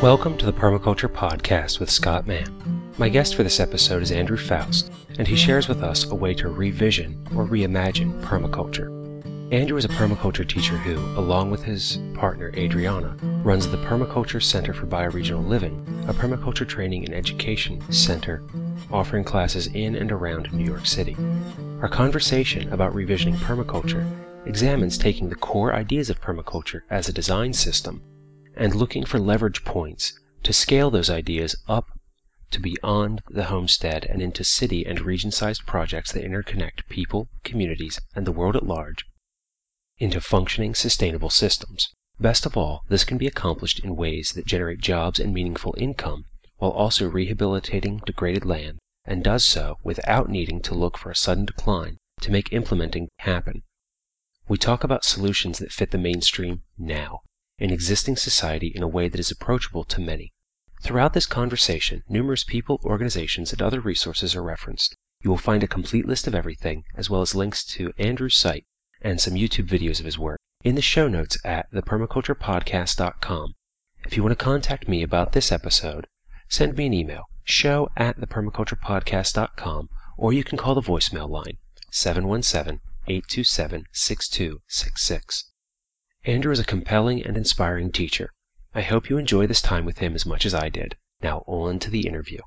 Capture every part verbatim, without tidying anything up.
Welcome to the Permaculture Podcast with Scott Mann. My guest for this episode is Andrew Faust, and he shares with us a way to revision or reimagine permaculture. Andrew is a permaculture teacher who, along with his partner Adriana, runs the Permaculture Center for Bioregional Living, a permaculture training and education center offering classes in and around New York City. Our conversation about revisioning permaculture examines taking the core ideas of permaculture as a design system and looking for leverage points to scale those ideas up to beyond the homestead and into city and region-sized projects that interconnect people, communities, and the world at large into functioning, sustainable systems. Best of all, this can be accomplished in ways that generate jobs and meaningful income while also rehabilitating degraded land, and does so without needing to look for a sudden decline to make implementing happen. We talk about solutions that fit the mainstream now, in existing society in a way that is approachable to many. Throughout this conversation, numerous people, organizations, and other resources are referenced. You will find a complete list of everything, as well as links to Andrew's site and some YouTube videos of his work in the show notes at the permaculture podcast dot com. If you want to contact me about this episode, send me an email, show at the permaculture podcast dot com, or you can call the voicemail line, seven one seven, eight two seven, six two six six. Andrew is a compelling and inspiring teacher. I hope you enjoy this time with him as much as I did. Now on to the interview.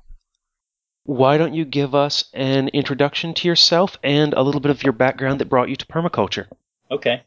Why don't you give us an introduction to yourself and a little bit of your background that brought you to permaculture? Okay.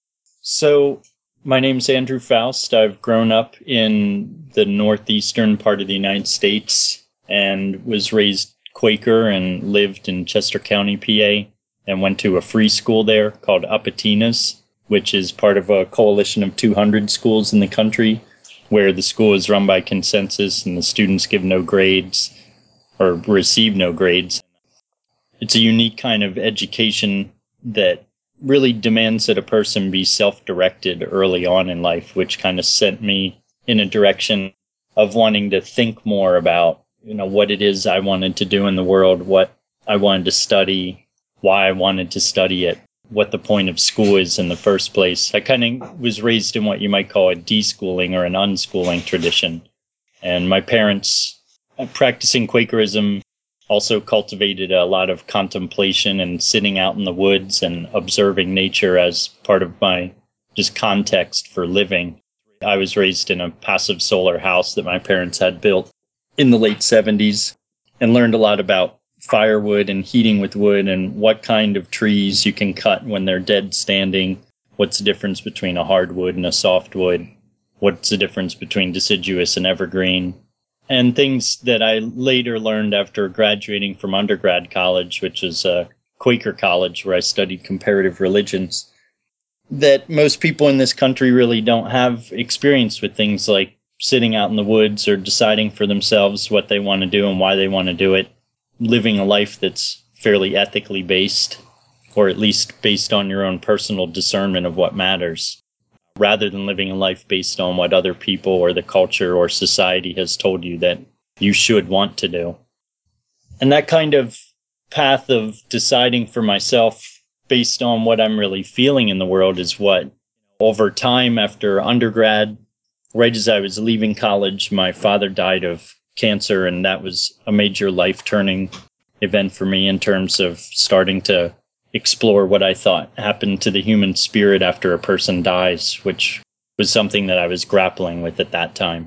So, my name's Andrew Faust. I've grown up in the northeastern part of the United States and was raised Quaker and lived in Chester County, P A, and went to a free school there called Apatinas, which is part of a coalition of two hundred schools in the country, where the school is run by consensus and the students give no grades or receive no grades. It's a unique kind of education that really demands that a person be self-directed early on in life, which kind of sent me in a direction of wanting to think more about, you know, what it is I wanted to do in the world, what I wanted to study, why I wanted to study it, what the point of school is in the first place. I kind of was raised in what you might call a deschooling or an unschooling tradition. And my parents, practicing Quakerism, also cultivated a lot of contemplation and sitting out in the woods and observing nature as part of my just context for living. I was raised in a passive solar house that my parents had built in the late seventies and learned a lot about firewood and heating with wood and what kind of trees you can cut when they're dead standing, what's the difference between a hardwood and a softwood, what's the difference between deciduous and evergreen, and things that I later learned after graduating from undergrad college, which is a Quaker college where I studied comparative religions, that most people in this country really don't have experience with things like sitting out in the woods or deciding for themselves what they want to do and why they want to do it, living a life that's fairly ethically based, or at least based on your own personal discernment of what matters, rather than living a life based on what other people or the culture or society has told you that you should want to do. And that kind of path of deciding for myself based on what I'm really feeling in the world is what, over time after undergrad, right as I was leaving college, my father died of cancer, and that was a major life-turning event for me in terms of starting to explore what I thought happened to the human spirit after a person dies, which was something that I was grappling with at that time.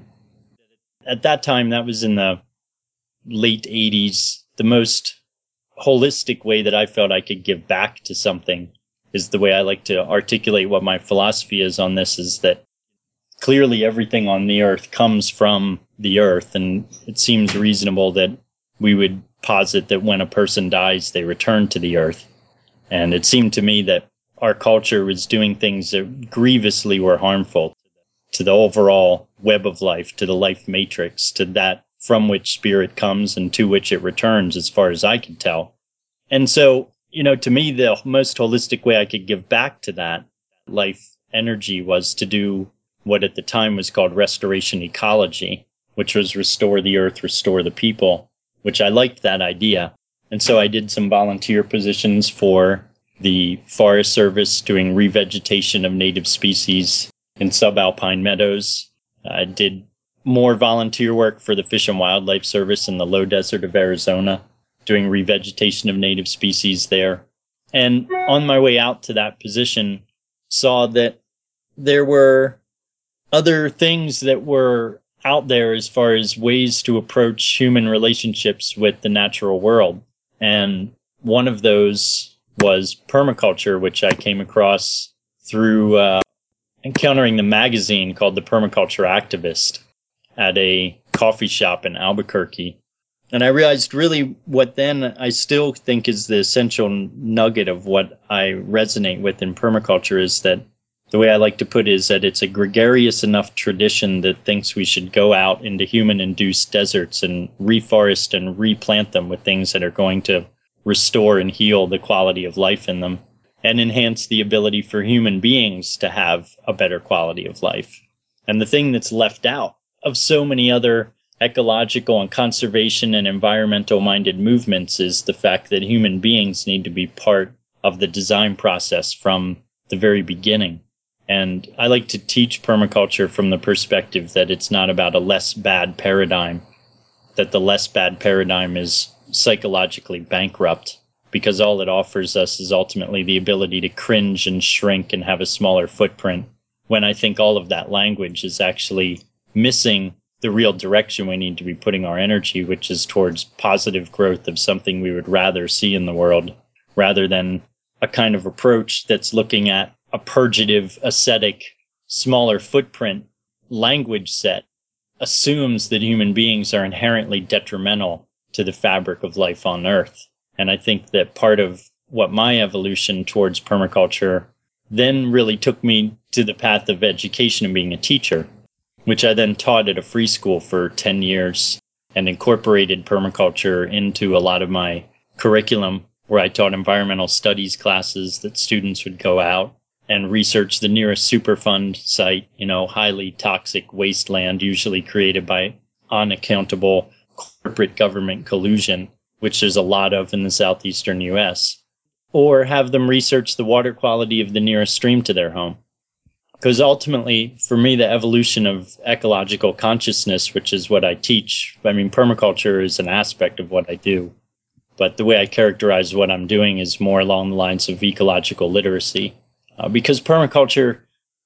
At that time, that was in the late eighties, the most holistic way that I felt I could give back to something is the way I like to articulate what my philosophy is on this, is that clearly everything on the earth comes from the earth, and it seems reasonable that we would posit that when a person dies, they return to the earth. And it seemed to me that our culture was doing things that grievously were harmful to the overall web of life, to the life matrix, to that from which spirit comes and to which it returns, as far as I could tell. And so, you know, to me, the most holistic way I could give back to that life energy was to do what at the time was called restoration ecology, which was restore the earth, restore the people, which I liked that idea. And so I did some volunteer positions for the Forest Service doing revegetation of native species in subalpine meadows. I did more volunteer work for the Fish and Wildlife Service in the low desert of Arizona, doing revegetation of native species there. And on my way out to that position, saw that there were other things that were out there as far as ways to approach human relationships with the natural world. And one of those was permaculture, which I came across through uh, encountering the magazine called The Permaculture Activist at a coffee shop in Albuquerque. And I realized really what then I still think is the essential nugget of what I resonate with in permaculture is that the way I like to put it is that it's a gregarious enough tradition that thinks we should go out into human-induced deserts and reforest and replant them with things that are going to restore and heal the quality of life in them and enhance the ability for human beings to have a better quality of life. And the thing that's left out of so many other ecological and conservation and environmental-minded movements is the fact that human beings need to be part of the design process from the very beginning. And I like to teach permaculture from the perspective that it's not about a less bad paradigm, that the less bad paradigm is psychologically bankrupt, because all it offers us is ultimately the ability to cringe and shrink and have a smaller footprint, when I think all of that language is actually missing the real direction we need to be putting our energy, which is towards positive growth of something we would rather see in the world, rather than a kind of approach that's looking at a purgative, ascetic, smaller footprint language set assumes that human beings are inherently detrimental to the fabric of life on Earth. And I think that part of what my evolution towards permaculture then really took me to the path of education and being a teacher, which I then taught at a free school for ten years and incorporated permaculture into a lot of my curriculum, where I taught environmental studies classes that students would go out and research the nearest Superfund site, you know, highly toxic wasteland, usually created by unaccountable corporate government collusion, which there's a lot of in the southeastern U S, or have them research the water quality of the nearest stream to their home. Because ultimately, for me, the evolution of ecological consciousness, which is what I teach, I mean, permaculture is an aspect of what I do, but the way I characterize what I'm doing is more along the lines of ecological literacy. Uh, because permaculture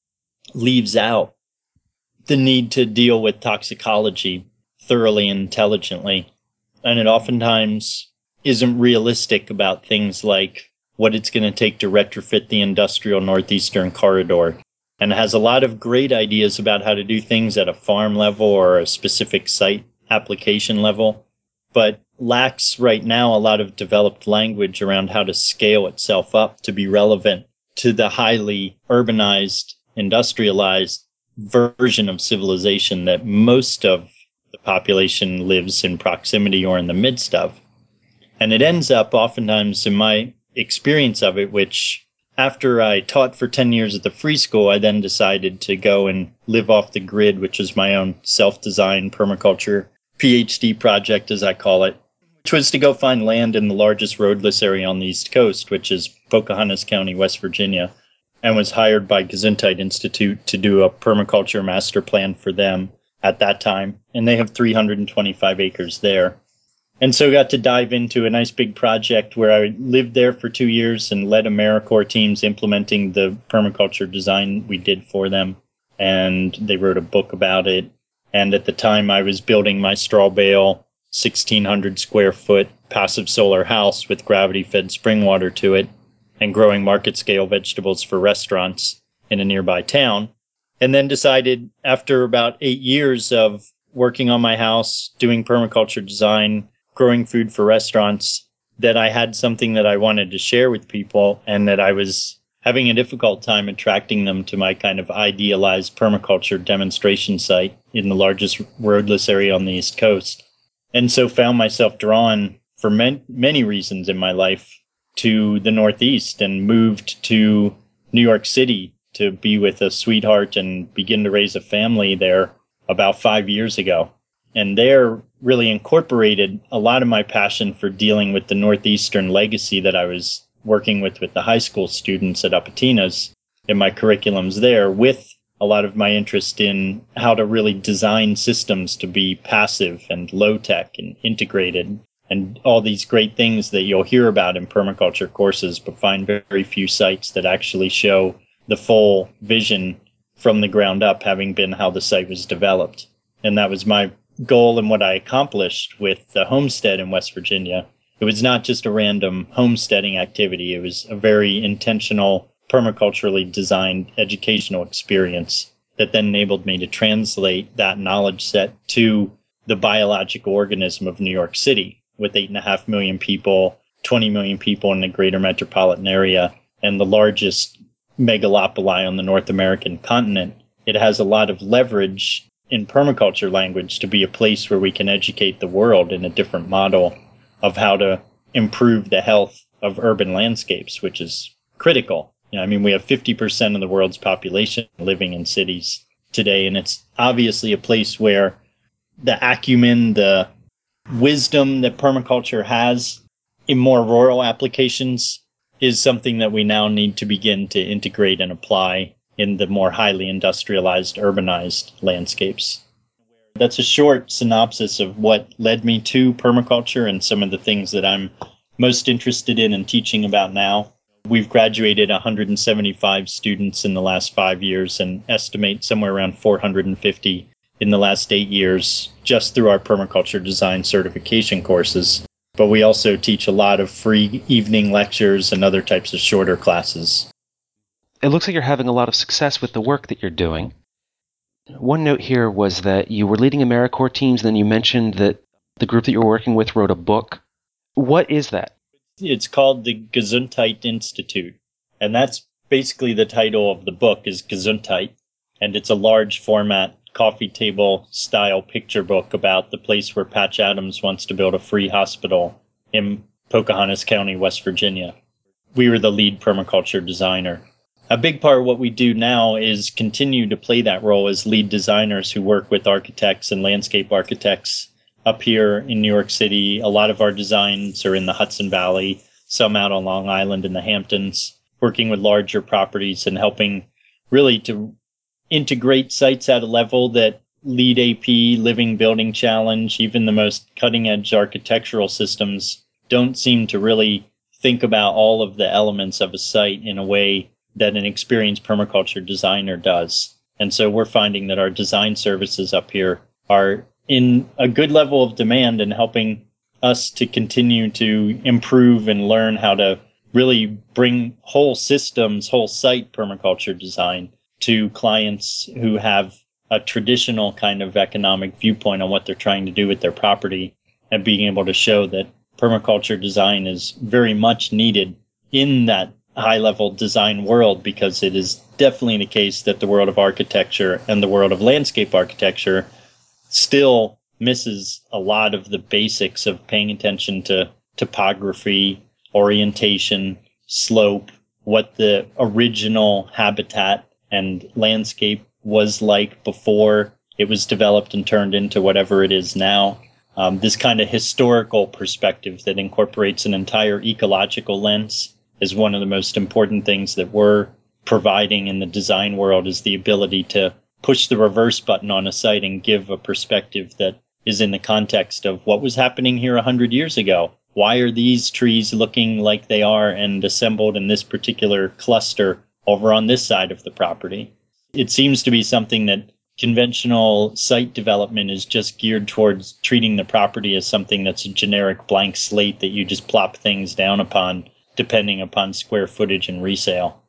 leaves out the need to deal with toxicology thoroughly and intelligently. And it oftentimes isn't realistic about things like what it's going to take to retrofit the industrial northeastern corridor. And it has a lot of great ideas about how to do things at a farm level or a specific site application level, but lacks right now a lot of developed language around how to scale itself up to be relevant to the highly urbanized, industrialized version of civilization that most of the population lives in proximity or in the midst of. And it ends up oftentimes, in my experience of it, which after I taught for ten years at the free school, I then decided to go and live off the grid, which is my own self-designed permaculture PhD project, as I call it, which was to go find land in the largest roadless area on the East Coast, which is Pocahontas County, West Virginia, and was hired by Gesundheit Institute to do a permaculture master plan for them at that time. And they have three hundred twenty-five acres there. And so got to dive into a nice big project where I lived there for two years and led AmeriCorps teams implementing the permaculture design we did for them. And they wrote a book about it. And at the time I was building my straw bale, sixteen hundred square foot passive solar house with gravity fed spring water to it, and growing market scale vegetables for restaurants in a nearby town. And then decided after about eight years of working on my house, doing permaculture design, growing food for restaurants, that I had something that I wanted to share with people, and that I was having a difficult time attracting them to my kind of idealized permaculture demonstration site in the largest roadless area on the East Coast. And so found myself drawn, for man- many reasons in my life, to the Northeast, and moved to New York City to be with a sweetheart and begin to raise a family there about five years ago. And there really incorporated a lot of my passion for dealing with the Northeastern legacy that I was working with with the high school students at Apatinas in my curriculums there, with a lot of my interest in how to really design systems to be passive and low-tech and integrated, and all these great things that you'll hear about in permaculture courses, but find very few sites that actually show the full vision from the ground up, having been how the site was developed. And that was my goal and what I accomplished with the homestead in West Virginia. It was not just a random homesteading activity. It was a very intentional, permaculturally designed educational experience that then enabled me to translate that knowledge set to the biological organism of New York City, with eight and a half million people, twenty million people in the greater metropolitan area, and the largest megalopoli on the North American continent. It has a lot of leverage in permaculture language to be a place where we can educate the world in a different model of how to improve the health of urban landscapes, which is critical. You know, I mean, we have fifty percent of the world's population living in cities today, and it's obviously a place where the acumen, the wisdom that permaculture has in more rural applications is something that we now need to begin to integrate and apply in the more highly industrialized, urbanized landscapes. That's a short synopsis of what led me to permaculture and some of the things that I'm most interested in and teaching about now. We've graduated one hundred seventy-five students in the last five years and estimate somewhere around four hundred fifty in the last eight years just through our permaculture design certification courses. But we also teach a lot of free evening lectures and other types of shorter classes. It looks like you're having a lot of success with the work that you're doing. One note here was that you were leading AmeriCorps teams, and then you mentioned that the group that you were working with wrote a book. What is that? It's called the Gesundheit Institute, and that's basically the title of the book is Gesundheit, and it's a large format coffee table style picture book about the place where Patch Adams wants to build a free hospital in Pocahontas County, West Virginia. We were the lead permaculture designer. A big part of what we do now is continue to play that role as lead designers who work with architects and landscape architects up here in New York City. A lot of our designs are in the Hudson Valley, some out on Long Island in the Hamptons, working with larger properties and helping really to integrate sites at a level that LEED A P, Living Building Challenge, even the most cutting-edge architectural systems don't seem to really think about all of the elements of a site in a way that an experienced permaculture designer does. And so we're finding that our design services up here are in a good level of demand and helping us to continue to improve and learn how to really bring whole systems, whole site permaculture design to clients who have a traditional kind of economic viewpoint on what they're trying to do with their property, and being able to show that permaculture design is very much needed in that high-level design world, because it is definitely the case that the world of architecture and the world of landscape architecture still misses a lot of the basics of paying attention to topography, orientation, slope, what the original habitat and landscape was like before it was developed and turned into whatever it is now. Um, this kind of historical perspective that incorporates an entire ecological lens is one of the most important things that we're providing in the design world, is the ability to push the reverse button on a site and give a perspective that is in the context of what was happening here one hundred years ago. Why are these trees looking like they are and assembled in this particular cluster over on this side of the property? It seems to be something that conventional site development is just geared towards treating the property as something that's a generic blank slate that you just plop things down upon, depending upon square footage and resale.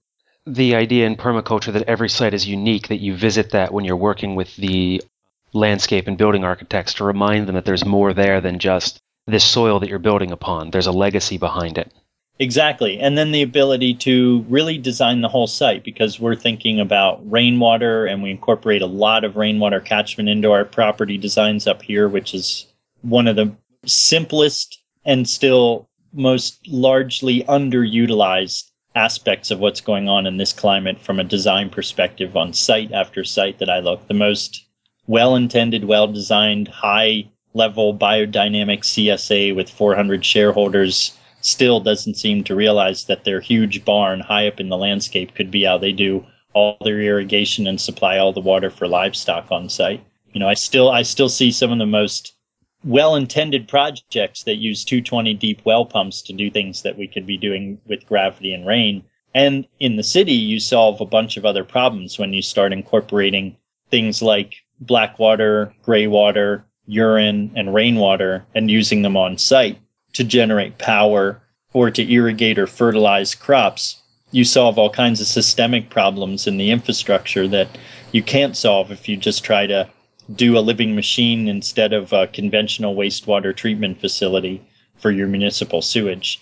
The idea in permaculture that every site is unique, that you visit that when you're working with the landscape and building architects to remind them that there's more there than just this soil that you're building upon. There's a legacy behind it. Exactly. And then the ability to really design the whole site, because we're thinking about rainwater, and we incorporate a lot of rainwater catchment into our property designs up here, which is one of the simplest and still most largely underutilized aspects of what's going on in this climate from a design perspective on site after site that I look. The most well-intended, well-designed, high-level biodynamic C S A with four hundred shareholders still doesn't seem to realize that their huge barn high up in the landscape could be how they do all their irrigation and supply all the water for livestock on site. You know, I still I still see some of the most well-intended projects that use two hundred twenty deep well pumps to do things that we could be doing with gravity and rain. And in the city, you solve a bunch of other problems when you start incorporating things like black water, gray water, urine, and rainwater, and using them on site to generate power or to irrigate or fertilize crops. You solve all kinds of systemic problems in the infrastructure that you can't solve if you just try to do a living machine instead of a conventional wastewater treatment facility for your municipal sewage.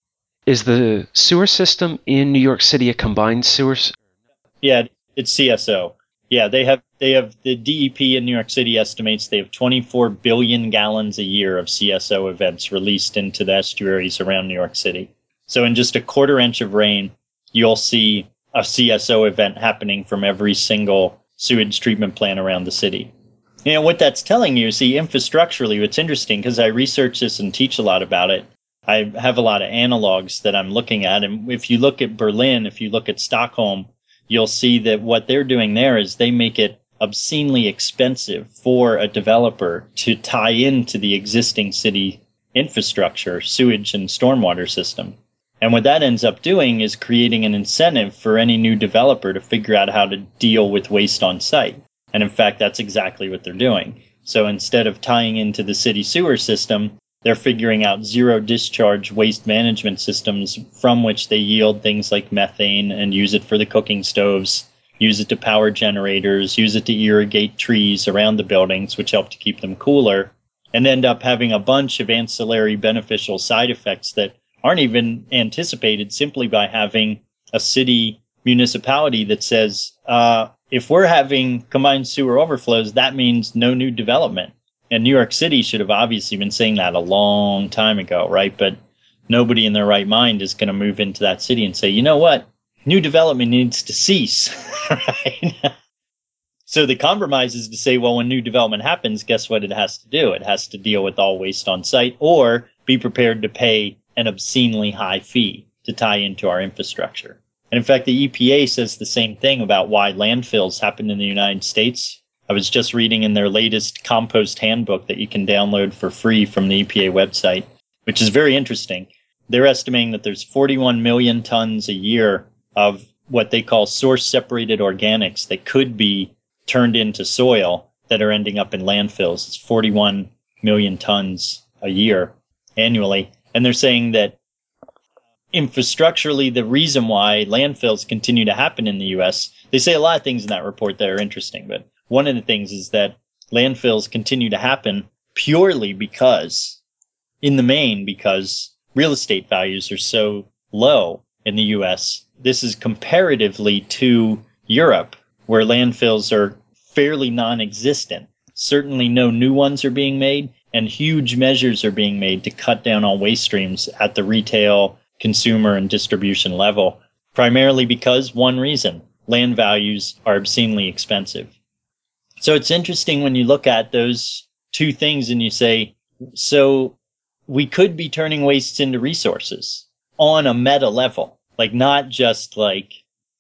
Is the sewer system in New York City a combined sewer? S- Yeah, it's C S O. Yeah, they have they have the D E P in New York City estimates they have twenty-four billion gallons a year of C S O events released into the estuaries around New York City. So in just a quarter inch of rain, you'll see a C S O event happening from every single sewage treatment plant around the city. You know, what that's telling you, see, infrastructurally, it's interesting because I research this and teach a lot about it. I have a lot of analogs that I'm looking at. And if you look at Berlin, if you look at Stockholm, you'll see that what they're doing there is they make it obscenely expensive for a developer to tie into the existing city infrastructure, sewage and stormwater system. And what that ends up doing is creating an incentive for any new developer to figure out how to deal with waste on site. And in fact, that's exactly what they're doing. So instead of tying into the city sewer system, they're figuring out zero discharge waste management systems from which they yield things like methane and use it for the cooking stoves, use it to power generators, use it to irrigate trees around the buildings, which help to keep them cooler, and end up having a bunch of ancillary beneficial side effects that aren't even anticipated simply by having a city municipality that says, uh, if we're having combined sewer overflows, that means no new development. And New York City should have obviously been saying that a long time ago, right? But nobody in their right mind is going to move into that city and say, you know what? New development needs to cease, right? So the compromise is to say, well, when new development happens, guess what it has to do? It has to deal with all waste on site or be prepared to pay an obscenely high fee to tie into our infrastructure. And in fact, the E P A says the same thing about why landfills happen in the United States. I was just reading in their latest compost handbook that you can download for free from the E P A website, which is very interesting. They're estimating that there's forty-one million tons a year of what they call source separated organics that could be turned into soil that are ending up in landfills. It's forty-one million tons a year annually. And they're saying that infrastructurally, the reason why landfills continue to happen in the U S, they say a lot of things in that report that are interesting, but one of the things is that landfills continue to happen purely because, in the main, because real estate values are so low in the U S. This is comparatively to Europe, where landfills are fairly non-existent. Certainly no new ones are being made, and huge measures are being made to cut down on waste streams at the retail, consumer, and distribution level, primarily because one reason: land values are obscenely expensive. So it's interesting when you look at those two things and you say, so we could be turning wastes into resources on a meta level, like not just like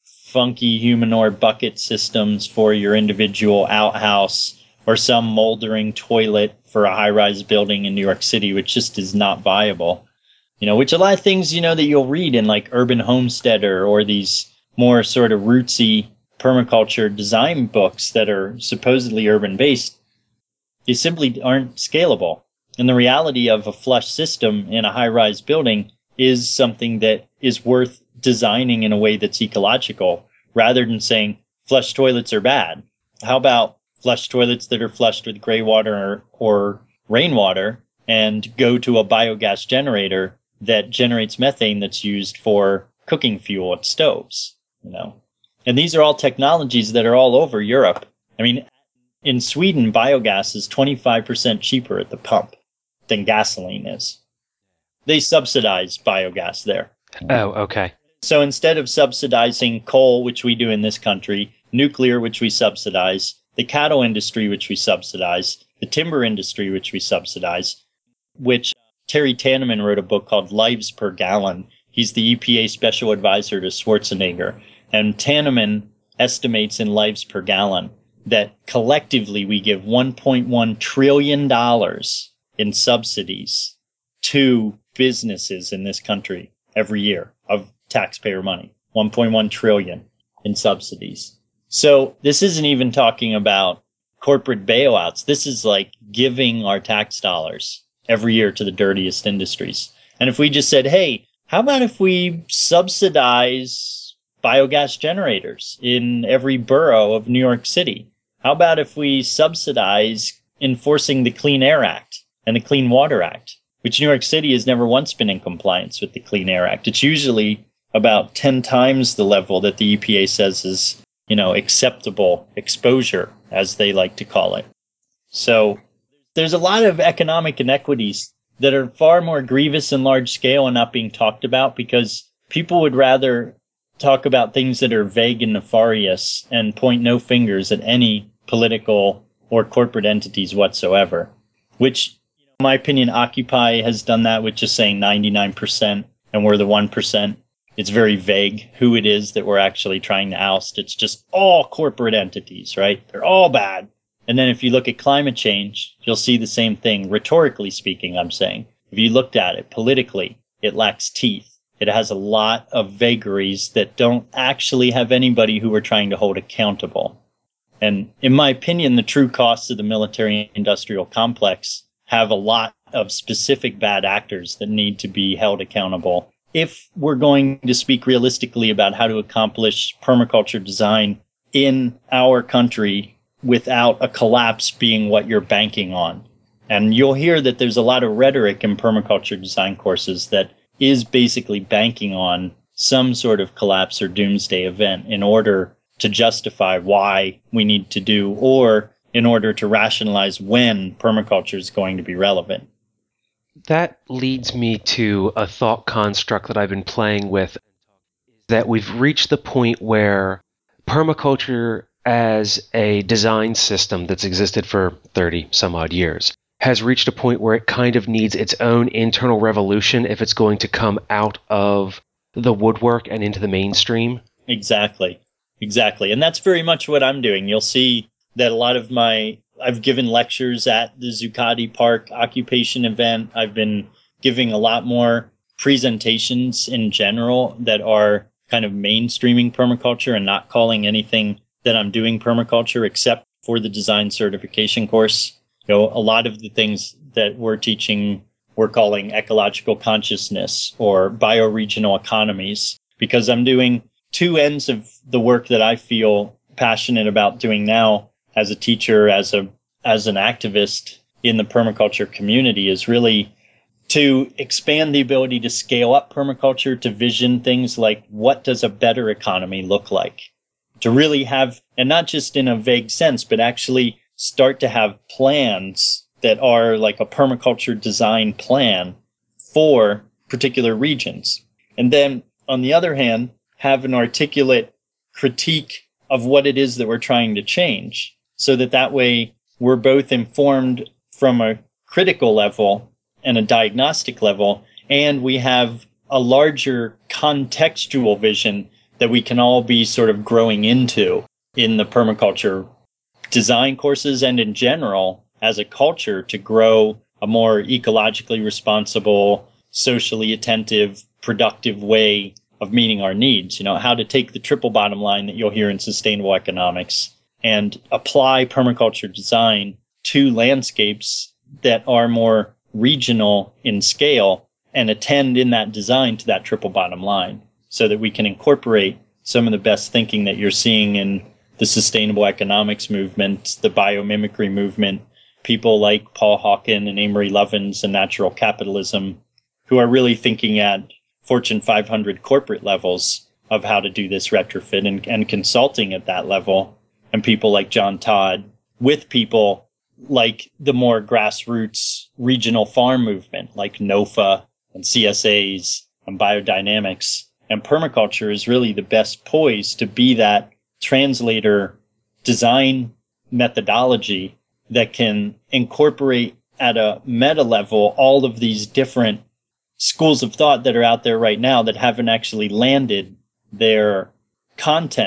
funky humanoid bucket systems for your individual outhouse or some moldering toilet for a high-rise building in New York City, which just is not viable. You know, which a lot of things, you know, that you'll read in like Urban Homesteader or these more sort of rootsy permaculture design books that are supposedly urban based, they simply aren't scalable. And the reality of a flush system in a high-rise building is something that is worth designing in a way that's ecological, rather than saying flush toilets are bad. How about flush toilets that are flushed with gray water or, or rainwater and go to a biogas generator that generates methane that's used for cooking fuel at stoves, you know? And these are all technologies that are all over Europe. I mean, in Sweden, biogas is twenty-five percent cheaper at the pump than gasoline is. They subsidize biogas there. Oh, okay. So instead of subsidizing coal, which we do in this country, nuclear, which we subsidize, the cattle industry, which we subsidize, the timber industry, which we subsidize, which Terry Tanneman wrote a book called Lives Per Gallon. He's the E P A special advisor to Schwarzenegger. And Tanneman estimates in lives per gallon that collectively we give one point one trillion dollars in subsidies to businesses in this country every year of taxpayer money. one point one trillion dollars in subsidies. So this isn't even talking about corporate bailouts. This is like giving our tax dollars every year to the dirtiest industries. And if we just said, hey, how about if we subsidize biogas generators in every borough of New York City? How about if we subsidize enforcing the Clean Air Act and the Clean Water Act, which New York City has never once been in compliance with the Clean Air Act. It's usually about ten times the level that the E P A says is, you know, acceptable exposure, as they like to call it. So there's a lot of economic inequities that are far more grievous and large scale and not being talked about because people would rather talk about things that are vague and nefarious and point no fingers at any political or corporate entities whatsoever, which, in my opinion, Occupy has done that with just saying ninety-nine percent and we're the one percent. It's very vague who it is that we're actually trying to oust. It's just all corporate entities, right? They're all bad. And then if you look at climate change, you'll see the same thing. Rhetorically speaking, I'm saying, if you looked at it politically, it lacks teeth. It has a lot of vagaries that don't actually have anybody who we're trying to hold accountable. And in my opinion, the true costs of the military-industrial complex have a lot of specific bad actors that need to be held accountable if we're going to speak realistically about how to accomplish permaculture design in our country without a collapse being what you're banking on. And you'll hear that there's a lot of rhetoric in permaculture design courses that is basically banking on some sort of collapse or doomsday event in order to justify why we need to do, or in order to rationalize when permaculture is going to be relevant. That leads me to a thought construct that I've been playing with, that we've reached the point where permaculture as a design system that's existed for thirty some odd years has reached a point where it kind of needs its own internal revolution if it's going to come out of the woodwork and into the mainstream. Exactly. Exactly. And that's very much what I'm doing. You'll see that a lot of my, I've given lectures at the Zuccotti Park occupation event. I've been giving a lot more presentations in general that are kind of mainstreaming permaculture and not calling anything that I'm doing permaculture except for the design certification course. You know, a lot of the things that we're teaching, we're calling ecological consciousness or bioregional economies, because I'm doing two ends of the work that I feel passionate about doing now as a teacher, as a as an activist in the permaculture community, is really to expand the ability to scale up permaculture, to vision things like what does a better economy look like, to really have, and not just in a vague sense, but actually start to have plans that are like a permaculture design plan for particular regions. And then on the other hand, have an articulate critique of what it is that we're trying to change, so that that way we're both informed from a critical level and a diagnostic level, and we have a larger contextual vision that we can all be sort of growing into in the permaculture design courses and in general as a culture, to grow a more ecologically responsible, socially attentive, productive way of meeting our needs. You know, how to take the triple bottom line that you'll hear in sustainable economics and apply permaculture design to landscapes that are more regional in scale and attend in that design to that triple bottom line, so that we can incorporate some of the best thinking that you're seeing in the sustainable economics movement, the biomimicry movement, people like Paul Hawken and Amory Lovins and natural capitalism, who are really thinking at Fortune five hundred corporate levels of how to do this retrofit, and, and consulting at that level, and people like John Todd, with people like the more grassroots regional farm movement, like NOFA and C S As and biodynamics. And permaculture is really the best poised to be that translator design methodology that can incorporate at a meta level all of these different schools of thought that are out there right now that haven't actually landed their content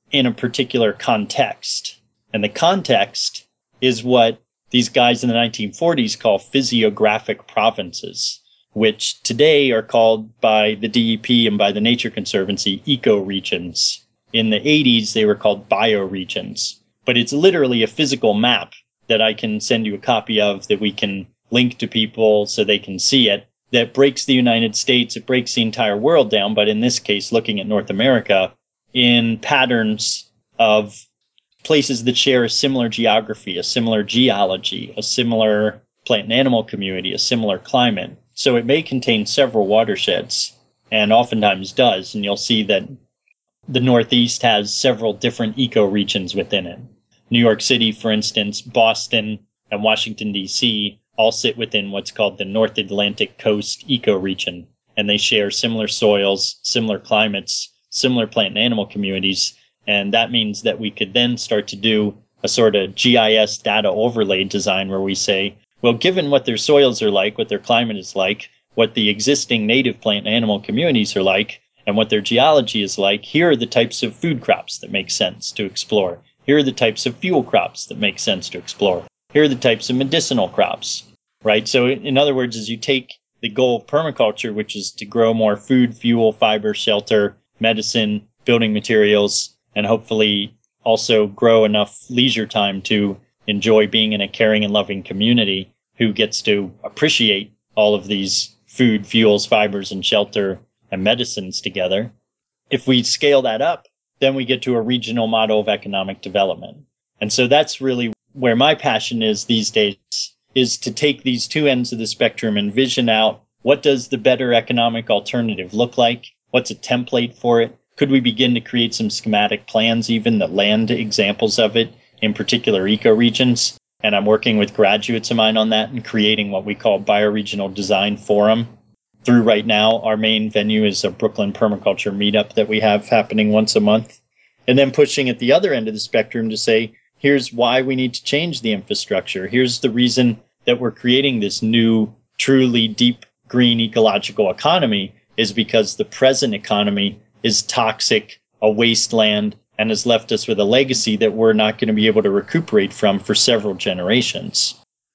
in a particular context. And the context is what these guys in the nineteen forties call physiographic provinces, which today are called by the D E P and by the Nature Conservancy ecoregions. In the eighties, they were called bioregions. But it's literally a physical map that I can send you a copy of that we can link to people so they can see it, that breaks the United States, it breaks the entire world down, but in this case, looking at North America, in patterns of places that share a similar geography, a similar geology, a similar plant and animal community, a similar climate. So it may contain several watersheds, and oftentimes does, and you'll see that the Northeast has several different ecoregions within it. New York City, for instance, Boston, and Washington, D C all sit within what's called the North Atlantic Coast ecoregion, and they share similar soils, similar climates, similar plant and animal communities, and that means that we could then start to do a sort of G I S data overlay design where we say, well, given what their soils are like, what their climate is like, what the existing native plant and animal communities are like, and what their geology is like, here are the types of food crops that make sense to explore. Here are the types of fuel crops that make sense to explore. Here are the types of medicinal crops, right? So in other words, as you take the goal of permaculture, which is to grow more food, fuel, fiber, shelter, medicine, building materials, and hopefully also grow enough leisure time to enjoy being in a caring and loving community who gets to appreciate all of these food, fuels, fibers, and shelter and medicines together. If we scale that up, then we get to a regional model of economic development. And so that's really where my passion is these days, is to take these two ends of the spectrum and vision out what does the better economic alternative look like? What's a template for it? Could we begin to create some schematic plans, even that land examples of it in particular ecoregions? And I'm working with graduates of mine on that and creating what we call Bioregional Design Forum. Through right now, our main venue is a Brooklyn permaculture meetup that we have happening once a month. And then pushing at the other end of the spectrum to say, here's why we need to change the infrastructure. Here's the reason that we're creating this new, truly deep green ecological economy is because the present economy is toxic, a wasteland, and has left us with a legacy that we're not going to be able to recuperate from for several generations.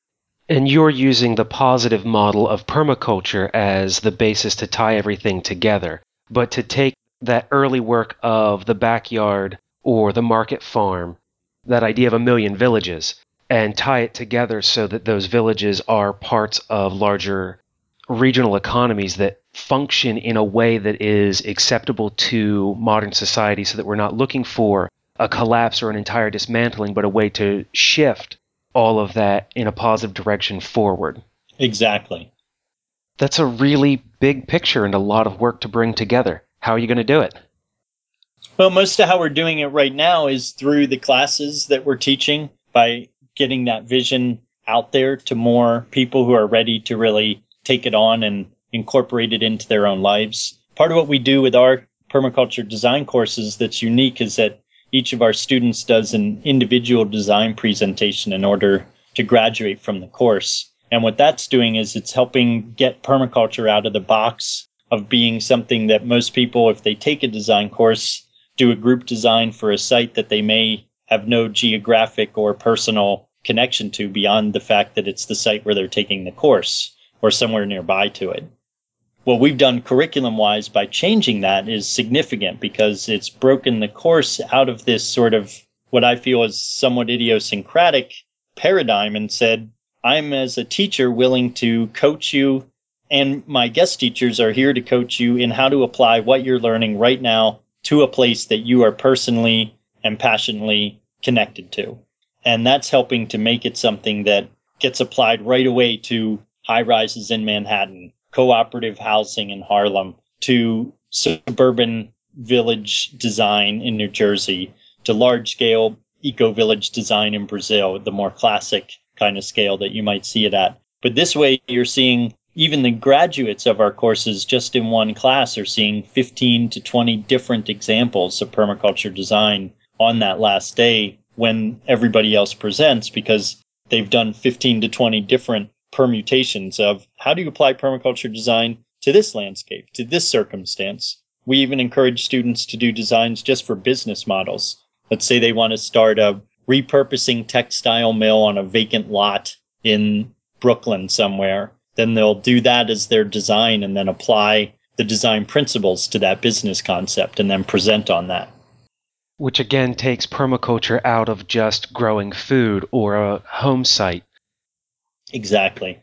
And you're using the positive model of permaculture as the basis to tie everything together. But to take that early work of the backyard or the market farm, that idea of a million villages, and tie it together so that those villages are parts of larger regional economies that function in a way that is acceptable to modern society, so that we're not looking for a collapse or an entire dismantling, but a way to shift all of that in a positive direction forward. Exactly. That's a really big picture and a lot of work to bring together. How are you going to do it? Well, most of how we're doing it right now is through the classes that we're teaching, by getting that vision out there to more people who are ready to really take it on and incorporate it into their own lives. Part of what we do with our permaculture design courses that's unique is that each of our students does an individual design presentation in order to graduate from the course. And what that's doing is it's helping get permaculture out of the box of being something that most people, if they take a design course, do a group design for a site that they may have no geographic or personal connection to beyond the fact that it's the site where they're taking the course or somewhere nearby to it. What we've done curriculum-wise by changing that is significant, because it's broken the course out of this sort of what I feel is somewhat idiosyncratic paradigm and said, I'm as a teacher willing to coach you, and my guest teachers are here to coach you in how to apply what you're learning right now to a place that you are personally and passionately connected to. And that's helping to make it something that gets applied right away to high rises in Manhattan, cooperative housing in Harlem, to suburban village design in New Jersey, to large-scale eco-village design in Brazil, the more classic kind of scale that you might see it at. But this way, you're seeing even the graduates of our courses just in one class are seeing fifteen to twenty different examples of permaculture design on that last day when everybody else presents, because they've done fifteen to twenty different permutations of how do you apply permaculture design to this landscape, to this circumstance. We even encourage students to do designs just for business models. Let's say they want to start a repurposing textile mill on a vacant lot in Brooklyn somewhere. Then they'll do that as their design and then apply the design principles to that business concept and then present on that. Which again takes permaculture out of just growing food or a home site. Exactly.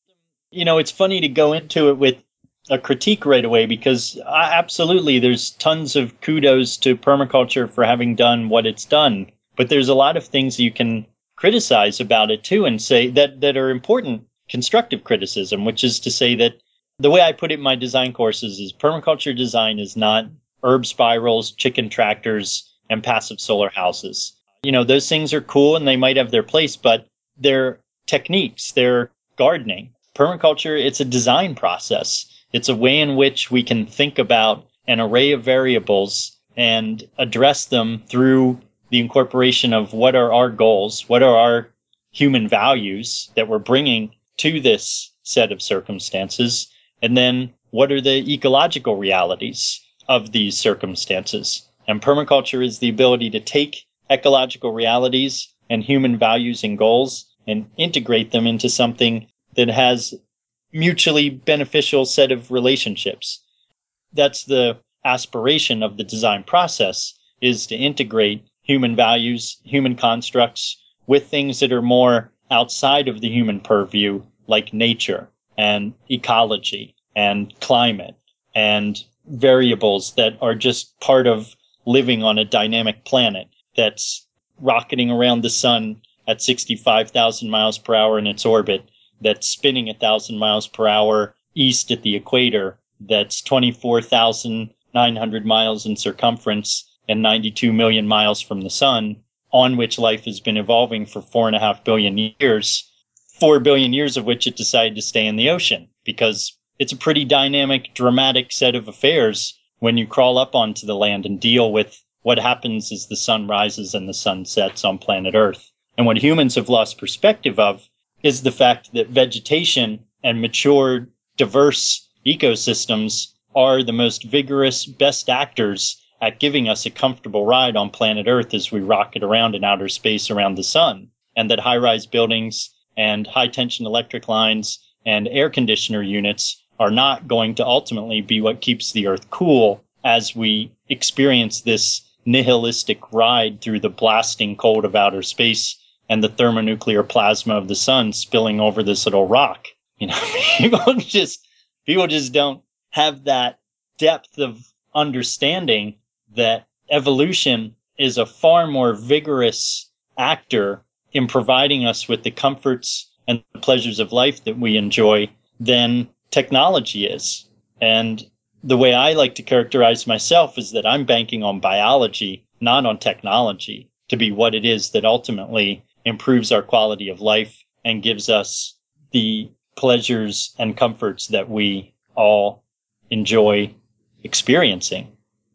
You know, it's funny to go into it with a critique right away because uh, absolutely there's tons of kudos to permaculture for having done what it's done. But there's a lot of things you can criticize about it too and say that, that are important constructive criticism, which is to say that the way I put it in my design courses is permaculture design is not herb spirals, chicken tractors, and passive solar houses. You know, those things are cool and they might have their place, but they're techniques, they're gardening. Permaculture, it's a design process. It's a way in which we can think about an array of variables and address them through the incorporation of what are our goals, what are our human values that we're bringing to this set of circumstances, and then what are the ecological realities of these circumstances. And permaculture is the ability to take ecological realities and human values and goals and integrate them into something that has mutually beneficial set of relationships. That's the aspiration of the design process, is to integrate human values, human constructs with things that are more outside of the human purview, like nature and ecology and climate and variables that are just part of living on a dynamic planet that's rocketing around the sun at sixty-five thousand miles per hour in its orbit, that's spinning one thousand miles per hour east at the equator, that's twenty-four thousand nine hundred miles in circumference and ninety-two million miles from the sun, on which life has been evolving for four and a half billion years, four billion years of which it decided to stay in the ocean, because it's a pretty dynamic, dramatic set of affairs when you crawl up onto the land and deal with what happens as the sun rises and the sun sets on planet Earth. And what humans have lost perspective of is the fact that vegetation and mature, diverse ecosystems are the most vigorous, best actors at giving us a comfortable ride on planet Earth as we rocket around in outer space around the sun, and that high-rise buildings and high-tension electric lines and air conditioner units are not going to ultimately be what keeps the Earth cool as we experience this nihilistic ride through the blasting cold of outer space and the thermonuclear plasma of the sun spilling over this little rock. You know, people just people just don't have that depth of understanding that evolution is a far more vigorous actor in providing us with the comforts and the pleasures of life that we enjoy than technology is. And the way I like to characterize myself is that I'm banking on biology, not on technology, to be what it is that ultimately improves our quality of life and gives us the pleasures and comforts that we all enjoy experiencing.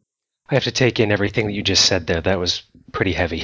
I have to take in everything that you just said there. That was pretty heavy.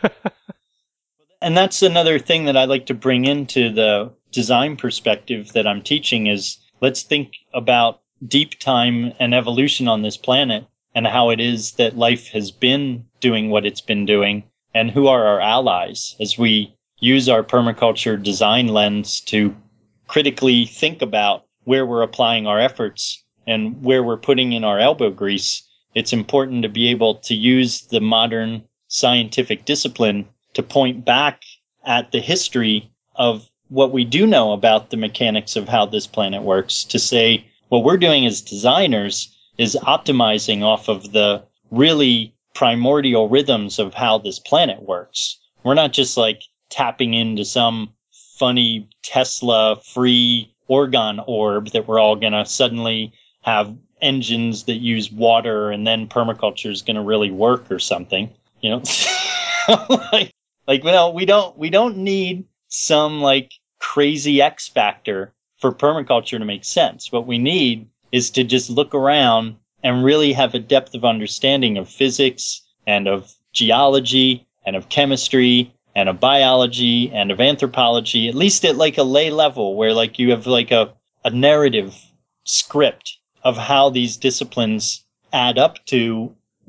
And that's another thing that I like to bring into the design perspective that I'm teaching is let's think about deep time and evolution on this planet and how it is that life has been doing what it's been doing and who are our allies as we use our permaculture design lens to critically think about where we're applying our efforts and where we're putting in our elbow grease. It's important to be able to use the modern scientific discipline to point back at the history of what we do know about the mechanics of how this planet works, to say what we're doing as designers is optimizing off of the really primordial rhythms of how this planet works. We're not just like tapping into some funny Tesla free orgon orb that we're all going to suddenly have engines that use water and then permaculture is going to really work or something, you know. like, like, well, we don't, we don't need some like crazy X factor for permaculture to make sense. What we need is to just look around and really have a depth of understanding of physics and of geology and of chemistry and of biology and of anthropology, at least at like a lay level where like you have like a, a narrative script of how these disciplines add up to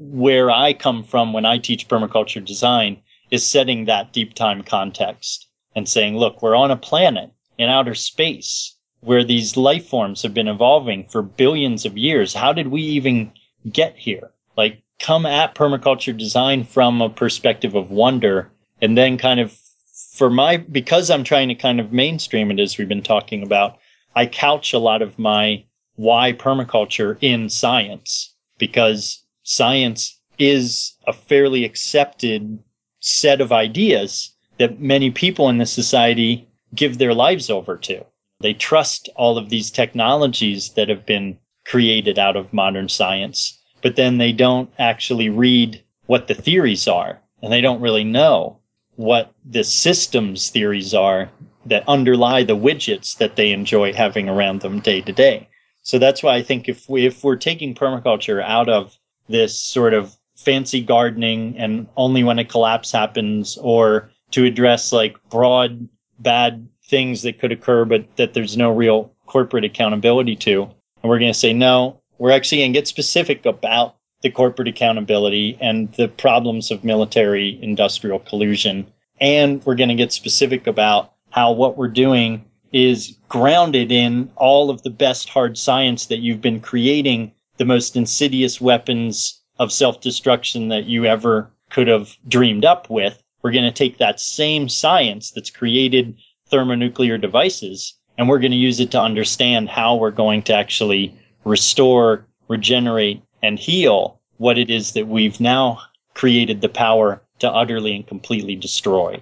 where I come from when I teach permaculture design is setting that deep time context and saying, look, we're on a planet in outer space where these life forms have been evolving for billions of years. How did we even get here? Like, come at permaculture design from a perspective of wonder, and then kind of, for my, because I'm trying to kind of mainstream it, as we've been talking about, I couch a lot of my why permaculture in science, because science is a fairly accepted set of ideas that many people in this society give their lives over to. They trust all of these technologies that have been created out of modern science, but then they don't actually read what the theories are, and they don't really know what the systems theories are that underlie the widgets that they enjoy having around them day to day. So that's why I think if we, if we're taking permaculture out of this sort of fancy gardening and only when a collapse happens, or to address like broad bad things that could occur but that there's no real corporate accountability to, and we're going to say, no, we're actually going to get specific about the corporate accountability and the problems of military industrial collusion, and we're going to get specific about how what we're doing is grounded in all of the best hard science that you've been creating, the most insidious weapons of self-destruction that you ever could have dreamed up with. We're going to take that same science that's created thermonuclear devices, and we're going to use it to understand how we're going to actually restore, regenerate, and heal what it is that we've now created the power to utterly and completely destroy.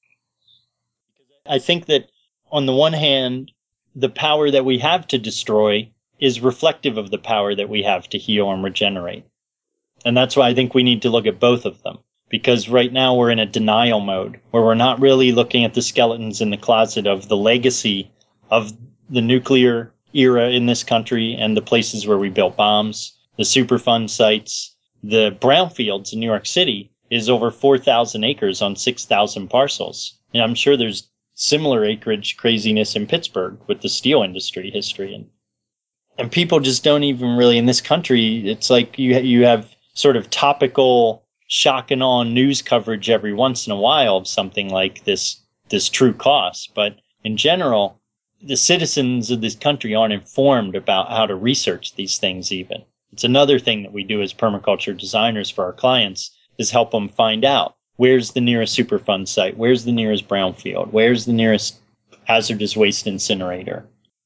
I think that on the one hand, the power that we have to destroy is reflective of the power that we have to heal and regenerate. And that's why I think we need to look at both of them. Because right now we're in a denial mode where we're not really looking at the skeletons in the closet of the legacy of the nuclear era in this country and the places where we built bombs, the Superfund sites. The brownfields in New York City is over four thousand acres on six thousand parcels. And I'm sure there's similar acreage craziness in Pittsburgh with the steel industry history. And, and people just don't even really, in this country, it's like you you have sort of topical shock and awe news coverage every once in a while of something like this, this true cost. But in general, the citizens of this country aren't informed about how to research these things even. It's another thing that we do as permaculture designers for our clients is help them find out where's the nearest Superfund site, where's the nearest brownfield, where's the nearest hazardous waste incinerator.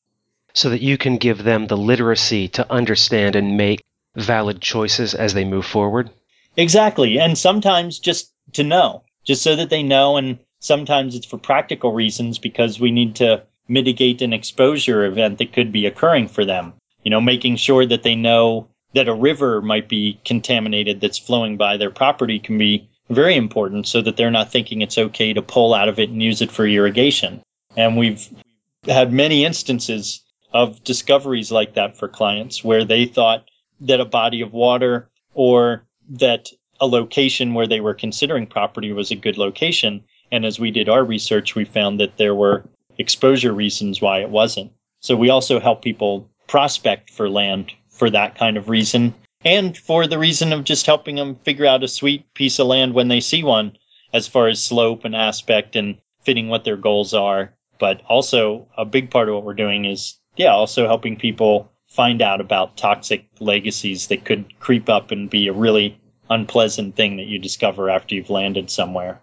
So that you can give them the literacy to understand and make valid choices as they move forward? Exactly. And sometimes just to know, just so that they know. And sometimes it's for practical reasons because we need to mitigate an exposure event that could be occurring for them. You know, making sure that they know that a river might be contaminated that's flowing by their property can be very important so that they're not thinking it's okay to pull out of it and use it for irrigation. And we've had many instances of discoveries like that for clients where they thought that a body of water or that a location where they were considering property was a good location. And as we did our research, we found that there were exposure reasons why it wasn't. So we also help people prospect for land for that kind of reason, and for the reason of just helping them figure out a sweet piece of land when they see one, as far as slope and aspect and fitting what their goals are. But also a big part of what we're doing is, yeah, also helping people find out about toxic legacies that could creep up and be a really unpleasant thing that you discover after you've landed somewhere.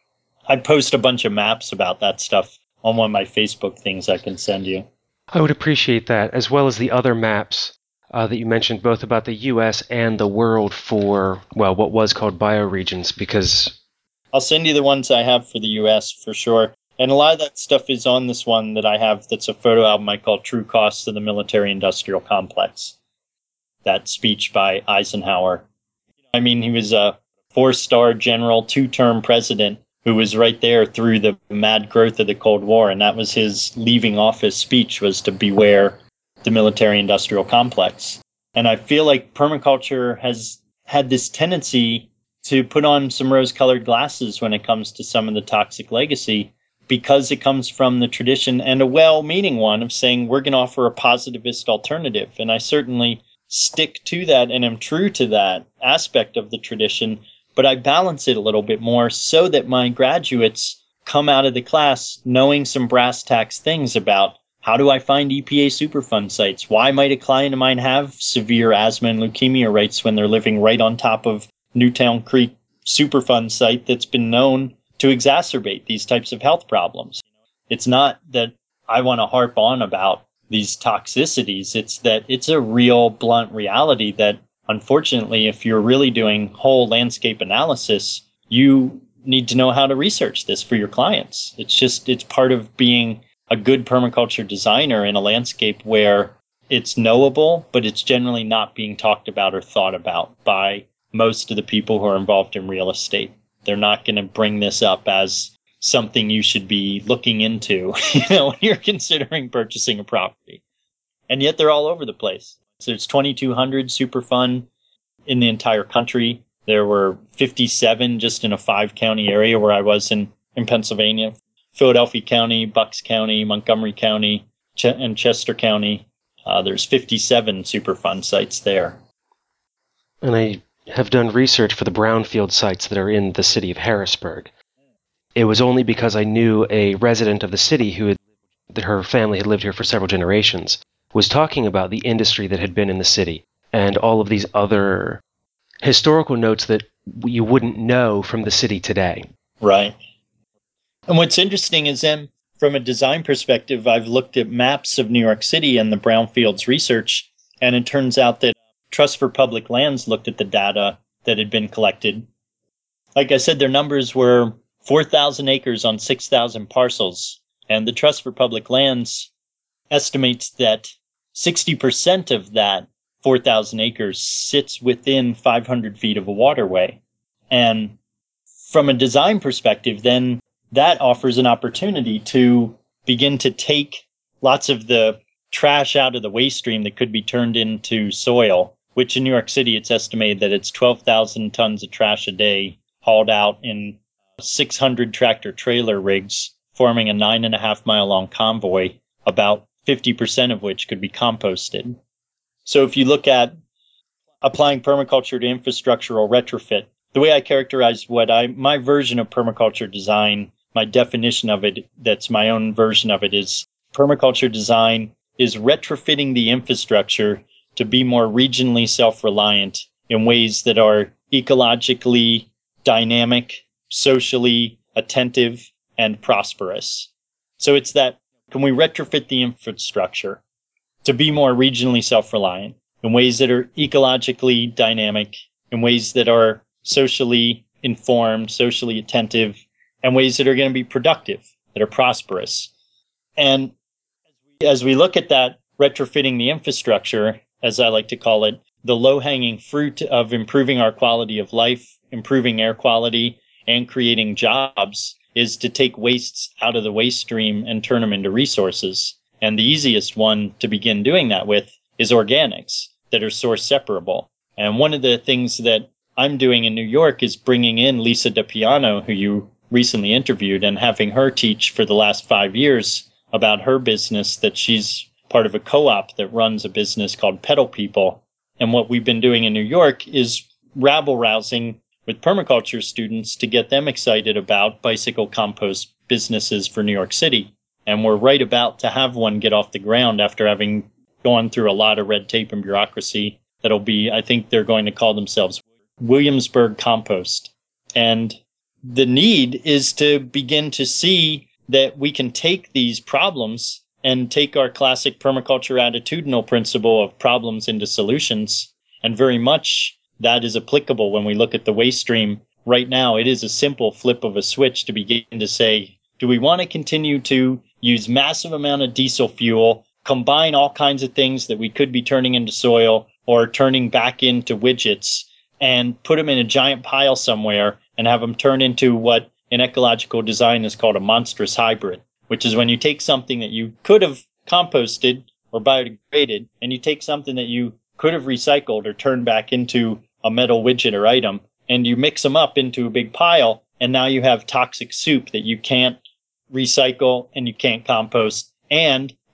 I post a bunch of maps about that stuff on one of my Facebook things I can send you. I would appreciate that, as well as the other maps uh, that you mentioned, both about the U S and the world for, well, what was called bioregions, because... I'll send you the ones I have for the U S for sure. And a lot of that stuff is on this one that I have that's a photo album I call True Costs of the Military-Industrial Complex. That speech by Eisenhower. I mean, he was a four-star general, two-term president who was right there through the mad growth of the Cold War, and that was his leaving office speech, was to beware the military-industrial complex. And I feel like permaculture has had this tendency to put on some rose-colored glasses when it comes to some of the toxic legacy, because it comes from the tradition, and a well-meaning one, of saying we're going to offer a positivist alternative. And I certainly stick to that and am true to that aspect of the tradition, but I balance it a little bit more so that my graduates come out of the class knowing some brass tacks things about how do I find E P A Superfund sites? Why might a client of mine have severe asthma and leukemia rates when they're living right on top of Newtown Creek Superfund site that's been known to exacerbate these types of health problems? It's not that I want to harp on about these toxicities. It's that it's a real blunt reality that, unfortunately, if you're really doing whole landscape analysis, you need to know how to research this for your clients. It's just, it's part of being a good permaculture designer in a landscape where it's knowable, but it's generally not being talked about or thought about by most of the people who are involved in real estate. They're not going to bring this up as something you should be looking into, you know, when you're considering purchasing a property. And yet they're all over the place. So there's twenty-two hundred Superfund in the entire country. There were fifty-seven just in a five county area where I was in, in Pennsylvania. Philadelphia County, Bucks County, Montgomery County, Ch- and Chester County. Uh, there's fifty-seven Superfund sites there. And I have done research for the brownfield sites that are in the city of Harrisburg. It was only because I knew a resident of the city who had, that her family had lived here for several generations, was talking about the industry that had been in the city and all of these other historical notes that you wouldn't know from the city today. Right. And what's interesting is then, from a design perspective, I've looked at maps of New York City and the brownfields research, and it turns out that Trust for Public Lands looked at the data that had been collected. Like I said, their numbers were four thousand acres on six thousand parcels, and the Trust for Public Lands estimates that sixty percent of that four thousand acres sits within five hundred feet of a waterway. And from a design perspective, then that offers an opportunity to begin to take lots of the trash out of the waste stream that could be turned into soil, which in New York City, it's estimated that it's twelve thousand tons of trash a day hauled out in six hundred tractor trailer rigs, forming a nine and a half mile long convoy, about fifty percent of which could be composted. So if you look at applying permaculture to infrastructure or retrofit, the way I characterize what I, my version of permaculture design, my definition of it, that's my own version of it, is permaculture design is retrofitting the infrastructure to be more regionally self-reliant in ways that are ecologically dynamic, socially attentive, and prosperous. So it's that, can we retrofit the infrastructure to be more regionally self-reliant in ways that are ecologically dynamic, in ways that are socially informed, socially attentive, and ways that are going to be productive, that are prosperous. And as we look at that retrofitting the infrastructure, as I like to call it, the low-hanging fruit of improving our quality of life, improving air quality, and creating jobs is to take wastes out of the waste stream and turn them into resources. And the easiest one to begin doing that with is organics that are source separable. And one of the things that I'm doing in New York is bringing in Lisa DePiano, who you recently interviewed, and having her teach for the last five years about her business, that she's part of a co-op that runs a business called Pedal People. And what we've been doing in New York is rabble-rousing with permaculture students to get them excited about bicycle compost businesses for New York City. And we're right about to have one get off the ground after having gone through a lot of red tape and bureaucracy. That'll be, I think they're going to call themselves Williamsburg Compost. And the need is to begin to see that we can take these problems and take our classic permaculture attitudinal principle of problems into solutions. And very much that is applicable when we look at the waste stream. Right now, it is a simple flip of a switch to begin to say, do we want to continue to use massive amount of diesel fuel, combine all kinds of things that we could be turning into soil or turning back into widgets, and put them in a giant pile somewhere and have them turn into what in ecological design is called a monstrous hybrid, which is when you take something that you could have composted or biodegraded, and you take something that you could have recycled or turned back into a metal widget or item, and you mix them up into a big pile, and now you have toxic soup that you can't recycle and you can't compost, and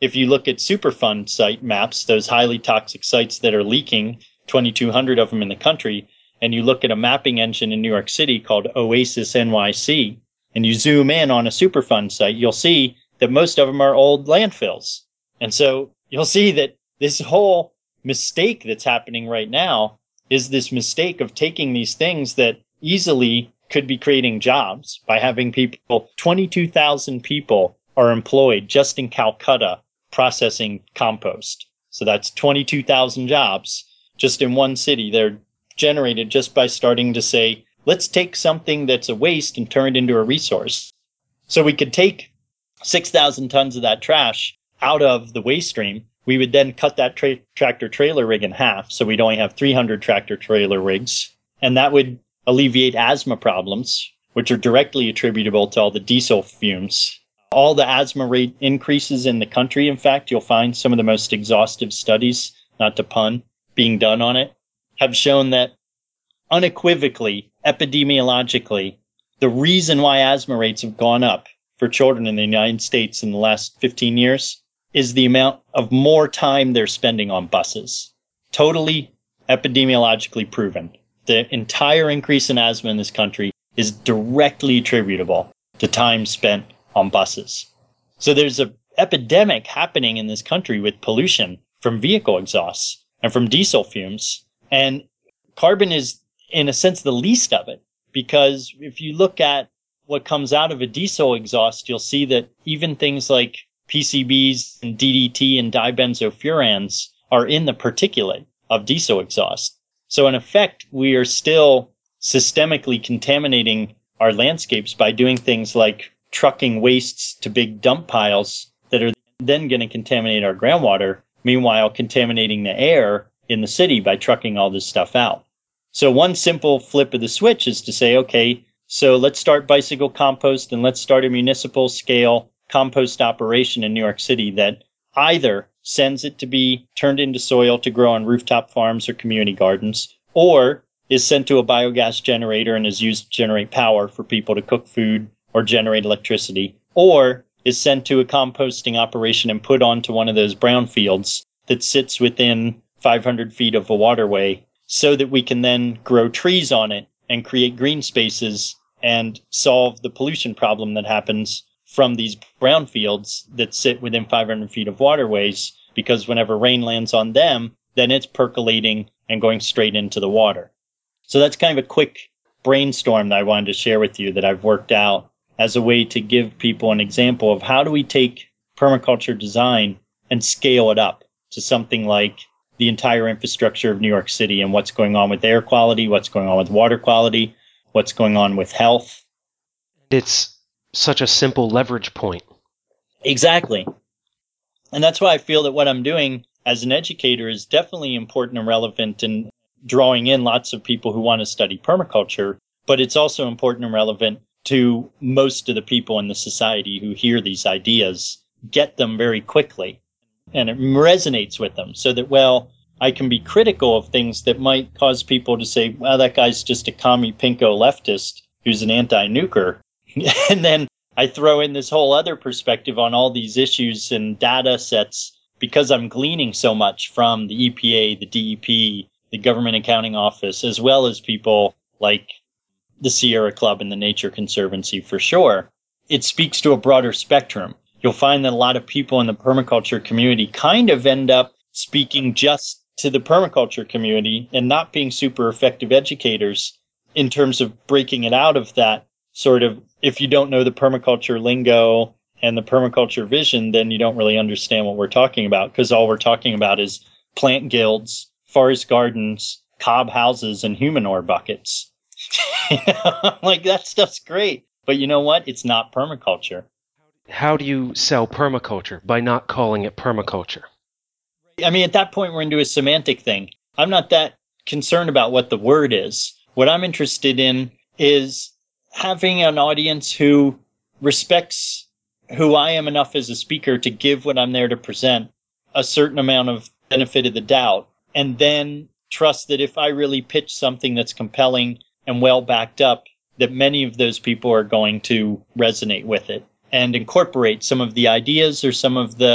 if you look at Superfund site maps, those highly toxic sites that are leaking, twenty-two hundred of them in the country, and you look at a mapping engine in New York City called Oasis N Y C, and you zoom in on a Superfund site, you'll see that most of them are old landfills. And so you'll see that this whole mistake that's happening right now is this mistake of taking these things that easily could be creating jobs by having people, twenty-two thousand people are employed just in Calcutta processing compost. So that's twenty-two thousand jobs just in one city. They're generated just by starting to say, let's take something that's a waste and turn it into a resource. So we could take six thousand tons of that trash out of the waste stream. We would then cut that tra- tractor trailer rig in half. So we'd only have three hundred tractor trailer rigs. And that would alleviate asthma problems, which are directly attributable to all the diesel fumes. All the asthma rate increases in the country, in fact, you'll find some of the most exhaustive studies, not to pun, being done on it, have shown that unequivocally, epidemiologically, the reason why asthma rates have gone up for children in the United States in the last fifteen years is the amount of more time they're spending on buses. Totally epidemiologically proven. The entire increase in asthma in this country is directly attributable to time spent on buses. So there's an epidemic happening in this country with pollution from vehicle exhausts and from diesel fumes. And carbon is, in a sense, the least of it, because if you look at what comes out of a diesel exhaust, you'll see that even things like P C Bs and D D T and dibenzofurans are in the particulate of diesel exhaust. So in effect, we are still systemically contaminating our landscapes by doing things like trucking wastes to big dump piles that are then going to contaminate our groundwater, meanwhile contaminating the air in the city by trucking all this stuff out. So one simple flip of the switch is to say, okay, so let's start bicycle compost and let's start a municipal scale compost operation in New York City that either sends it to be turned into soil to grow on rooftop farms or community gardens, or is sent to a biogas generator and is used to generate power for people to cook food or generate electricity, or is sent to a composting operation and put onto one of those brownfields that sits within five hundred feet of a waterway so that we can then grow trees on it and create green spaces and solve the pollution problem that happens from these brownfields that sit within five hundred feet of waterways, because whenever rain lands on them, then it's percolating and going straight into the water. So that's kind of a quick brainstorm that I wanted to share with you that I've worked out as a way to give people an example of how do we take permaculture design and scale it up to something like the entire infrastructure of New York City and what's going on with air quality, what's going on with water quality, what's going on with health. It's such a simple leverage point. Exactly. And that's why I feel that what I'm doing as an educator is definitely important and relevant in drawing in lots of people who want to study permaculture, but it's also important and relevant to most of the people in the society who hear these ideas, get them very quickly, and it resonates with them so that, well, I can be critical of things that might cause people to say, well, that guy's just a commie pinko leftist who's an anti-nuker. And then I throw in this whole other perspective on all these issues and data sets because I'm gleaning so much from the E P A, the D E P, the Government Accounting Office, as well as people like the Sierra Club and the Nature Conservancy for sure. It speaks to a broader spectrum. You'll find that a lot of people in the permaculture community kind of end up speaking just to the permaculture community and not being super effective educators in terms of breaking it out of that sort of, if you don't know the permaculture lingo and the permaculture vision, then you don't really understand what we're talking about, because all we're talking about is plant guilds, forest gardens, cob houses, and humidor buckets. Like, that stuff's great. But you know what? It's not permaculture. How do you sell permaculture? By not calling it permaculture. I mean, at that point, we're into a semantic thing. I'm not that concerned about what the word is. What I'm interested in is having an audience who respects who I am enough as a speaker to give what I'm there to present a certain amount of benefit of the doubt, and then trust that if I really pitch something that's compelling and well backed up, that many of those people are going to resonate with it and incorporate some of the ideas or some of the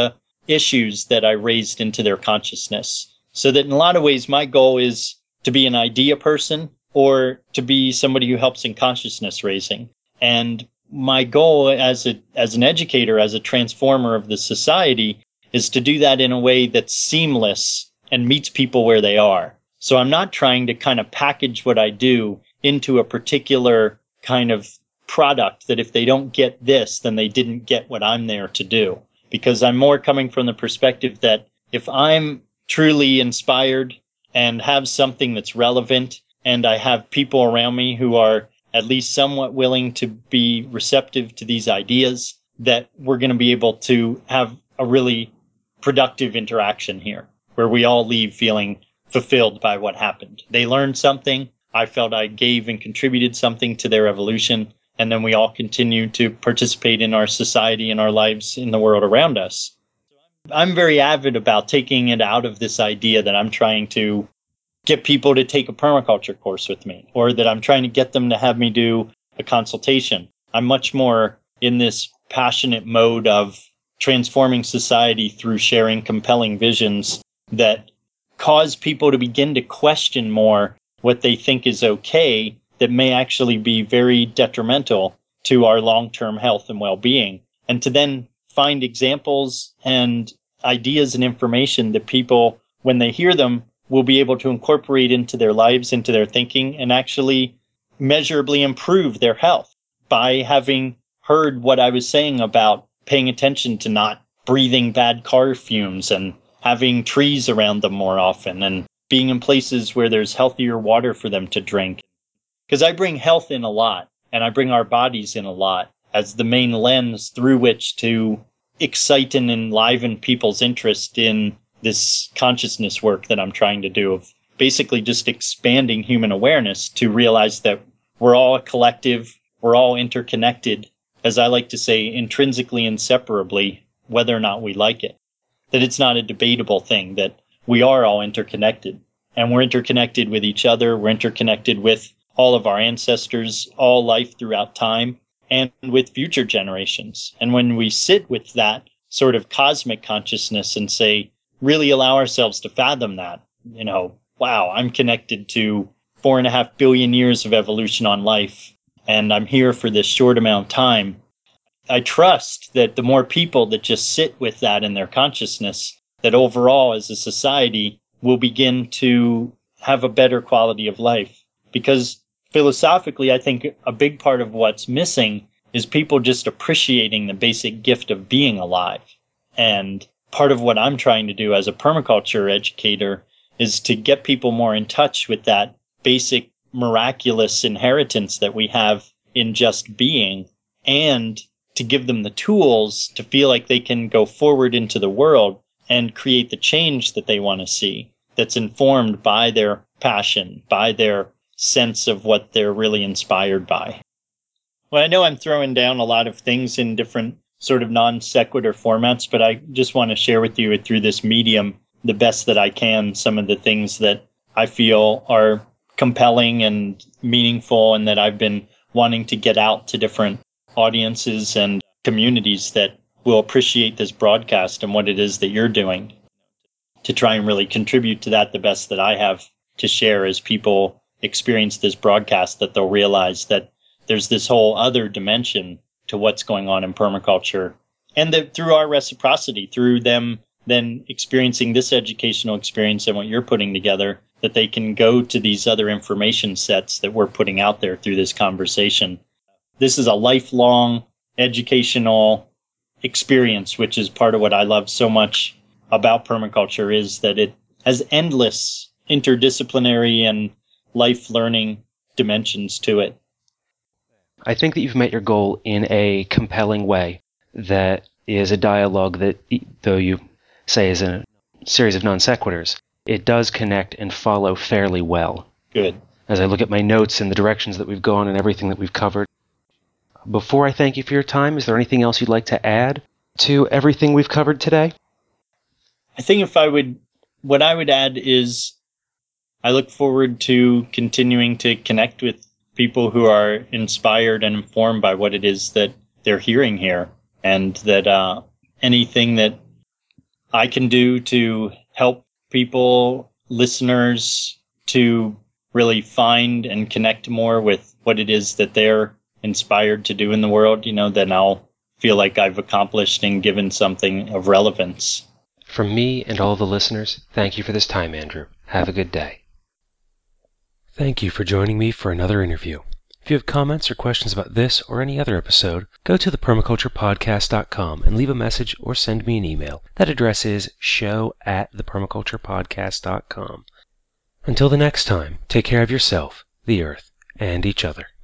issues that I raised into their consciousness. So that in a lot of ways, my goal is to be an idea person or to be somebody who helps in consciousness raising. And my goal as a as an educator, as a transformer of the society, is to do that in a way that's seamless and meets people where they are. So I'm not trying to kind of package what I do into a particular kind of product that if they don't get this, then they didn't get what I'm there to do. Because I'm more coming from the perspective that if I'm truly inspired and have something that's relevant, and I have people around me who are at least somewhat willing to be receptive to these ideas, that we're going to be able to have a really productive interaction here, where we all leave feeling fulfilled by what happened. They learned something. I felt I gave and contributed something to their evolution. And then we all continue to participate in our society and our lives in the world around us. I'm very avid about taking it out of this idea that I'm trying to get people to take a permaculture course with me, or that I'm trying to get them to have me do a consultation. I'm much more in this passionate mode of transforming society through sharing compelling visions that cause people to begin to question more what they think is okay that may actually be very detrimental to our long-term health and well-being, and to then find examples and ideas and information that people, when they hear them, will be able to incorporate into their lives, into their thinking, and actually measurably improve their health by having heard what I was saying about paying attention to not breathing bad car fumes and having trees around them more often and being in places where there's healthier water for them to drink. Because I bring health in a lot, and I bring our bodies in a lot as the main lens through which to excite and enliven people's interest in this consciousness work that I'm trying to do, of basically just expanding human awareness to realize that we're all a collective, we're all interconnected, as I like to say, intrinsically inseparably, whether or not we like it. That it's not a debatable thing, that we are all interconnected. And we're interconnected with each other, we're interconnected with all of our ancestors, all life throughout time, and with future generations. And when we sit with that sort of cosmic consciousness and say, really allow ourselves to fathom that, you know, wow, I'm connected to four and a half billion years of evolution on life, and I'm here for this short amount of time. I trust that the more people that just sit with that in their consciousness, that overall as a society will begin to have a better quality of life. Because philosophically, I think a big part of what's missing is people just appreciating the basic gift of being alive. And part of what I'm trying to do as a permaculture educator is to get people more in touch with that basic miraculous inheritance that we have in just being, and to give them the tools to feel like they can go forward into the world and create the change that they want to see, that's informed by their passion, by their sense of what they're really inspired by. Well, I know I'm throwing down a lot of things in different sort of non sequitur formats, but I just want to share with you through this medium the best that I can, some of the things that I feel are compelling and meaningful and that I've been wanting to get out to different audiences and communities that will appreciate this broadcast and what it is that you're doing, to try and really contribute to that the best that I have to share as people experience this broadcast, that they'll realize that there's this whole other dimension to what's going on in permaculture, and that through our reciprocity, through them then experiencing this educational experience and what you're putting together, that they can go to these other information sets that we're putting out there through this conversation. This is a lifelong educational experience, which is part of what I love so much about permaculture, is that it has endless interdisciplinary and life learning dimensions to it. I think that you've met your goal in a compelling way that is a dialogue that, though you say is a series of non sequiturs, it does connect and follow fairly well. Good. As I look at my notes and the directions that we've gone and everything that we've covered. Before I thank you for your time, is there anything else you'd like to add to everything we've covered today? I think if I would, what I would add is I look forward to continuing to connect with people who are inspired and informed by what it is that they're hearing here, and that uh, anything that I can do to help people, listeners, to really find and connect more with what it is that they're inspired to do in the world, you know, then I'll feel like I've accomplished and given something of relevance. From me and all the listeners, thank you for this time, Andrew. Have a good day. Thank you for joining me for another interview. If you have comments or questions about this or any other episode, go to the permaculture podcast dot com and leave a message or send me an email. That address is show at the permaculture podcast dot com. Until the next time, take care of yourself, the earth, and each other.